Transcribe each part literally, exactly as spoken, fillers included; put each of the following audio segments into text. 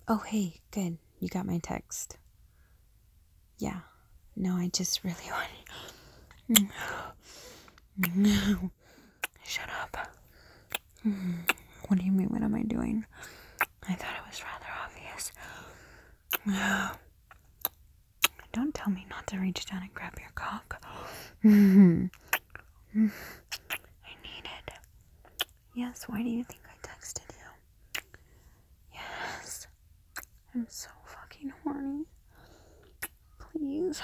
Oh, hey, good. You got my text. Yeah. No, I just really want. Shut up. What do you mean? What am I doing? I thought it was rather obvious. Don't tell me not to reach down and grab your cock. I need it. Yes, why do you think I texted you? Yes. I'm so fucking horny. Please.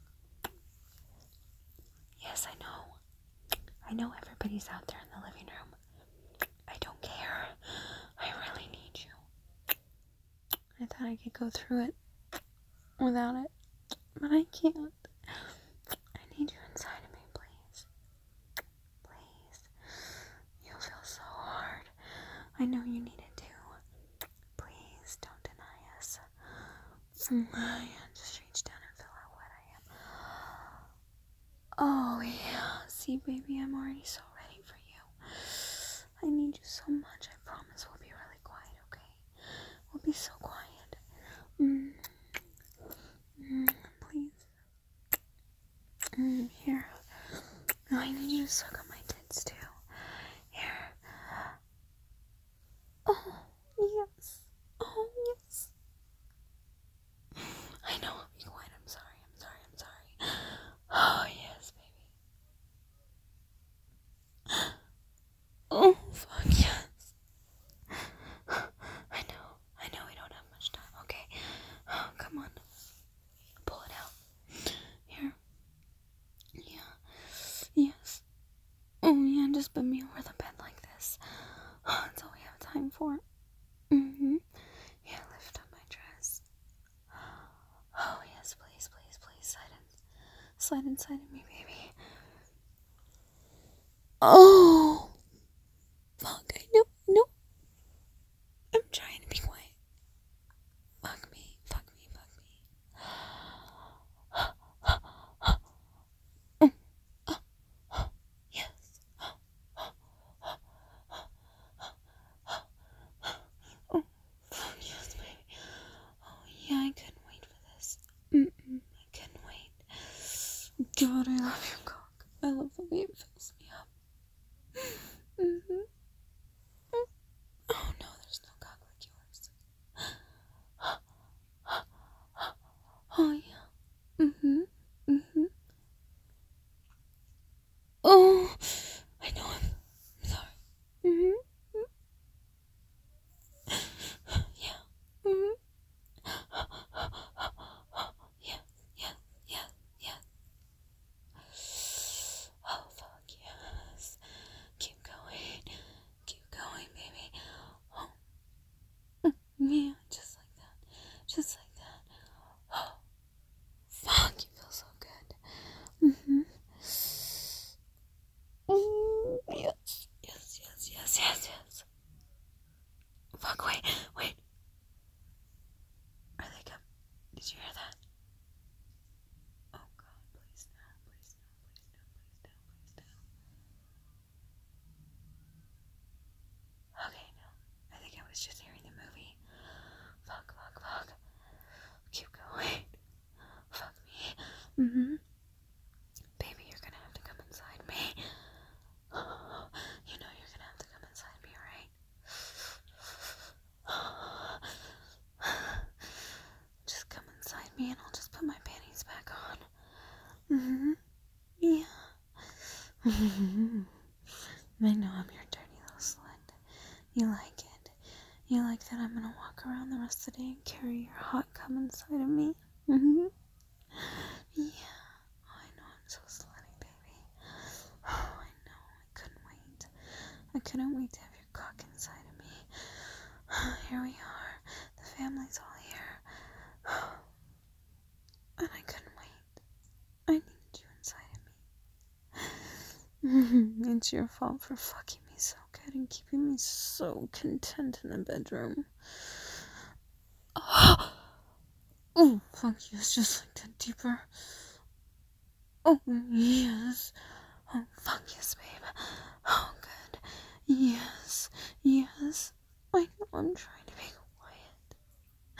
Yes, I know. I know everybody's out there in the living room. I don't care. I really need you. I thought I could go through it without it, but I can't. I need you inside of me, please. Please. You feel so hard. I know you need it too. Please don't deny us. Yeah, just reach down and feel how wet I am. Oh yeah. See, baby, I'm already so ready for you. I need you so much. I promise we'll be really quiet, okay? We'll be so quiet. Mm. Mm, please. Mm, here. Oh, I need you to suck on my tits too. Here. Oh, yes. Oh, yes. I know I'll be quiet. I'm sorry. I'm sorry. I'm sorry. Oh, yes, baby. Oh, fuck yes. I know. I know we don't have much time. Okay. Oh, come on. Pull it out. Here. Yeah. Yes. Oh, yeah. Just put me over the bed like this. Oh, that's all we have time for. Mm-hmm. Yeah, lift up my dress. Oh, yes, please, please, please. Slide in. Slide inside of me, baby. Oh. Fuck, I know, I know. I'm trying to be quiet. Fuck me, fuck me, fuck me. Yes. Oh, fuck yes, baby. Oh, yeah, I couldn't wait for this. Mm-mm, I couldn't wait. God, I love your cock. I love the way it fills me up. Mm-hmm. Oh, no, there's no cock like yours. Oh, yeah. Mm-hmm. Mm-hmm. Oh, I know I'm, I'm sorry. Mm-hmm. Yeah. Mm-hmm. Yeah, yeah, yeah, yeah. Oh, fuck yes. Keep going. Keep going, baby. Oh. Yeah, just like that. Just like that. Oh. Fuck, you feel so good. Mm-hmm. Mm, yes. Yes, yes, yes, yes, yes. Fuck, wait, wait. Are they coming? Did you hear that? Oh, God, please no, please no, please no, please no, please no. Okay, no. I think I was just hearing the movie. Fuck, fuck, fuck. Keep going. Fuck me. Mm-hmm. Baby, you're gonna have to come inside me. You know you're gonna have to come inside me, right? Just come inside me and I'll just put my panties back on. Mm-hmm. Yeah. I know I'm your dirty little slut. You like it. You like that I'm gonna walk around the rest of the day and carry your hot cum inside of me. Mm-hmm. Yeah. Oh, I know I'm so slutty, baby. Oh, I know. I couldn't wait. I couldn't wait to have your cock inside of me. Here we are. The family's all here. And I couldn't wait. I needed you inside of me. It's your fault for fucking me so good and keeping me so content in the bedroom. Oh, oh fuck yes, just like that, deeper. Oh, yes. Oh, fuck yes, babe. Oh, good. Yes, yes. I know I'm trying to be quiet.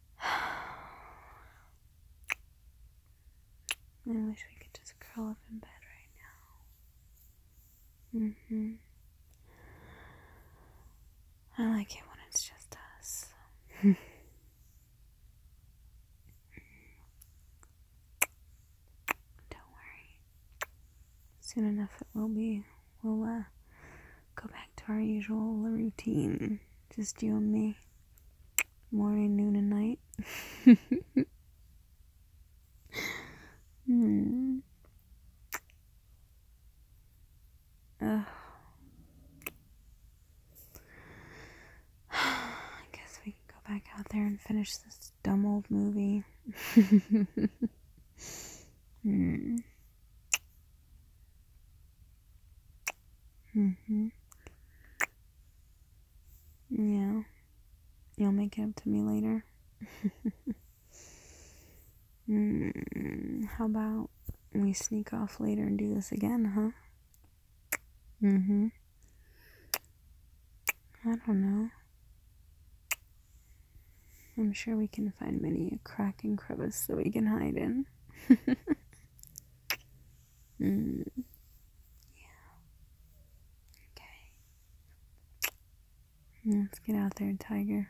I wish we could just curl up in bed right now. Mm-hmm. I like it when it's just us. Don't worry. Soon enough it will be. We'll uh, go back to our usual routine. Just you and me. Morning, noon, and night. hmm. Ugh. I guess we can go back out there and finish this dumb old movie. hmm. Mm-hmm. Yeah. You'll make it up to me later. mm, how about we sneak off later and do this again, huh? Mm-hmm. I don't know. I'm sure we can find many a crack and crevice that we can hide in. mm. Yeah. Okay. Let's get out there, tiger.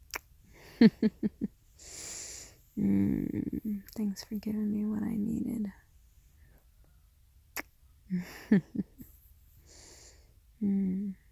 mm. Thanks for giving me what I needed. mm.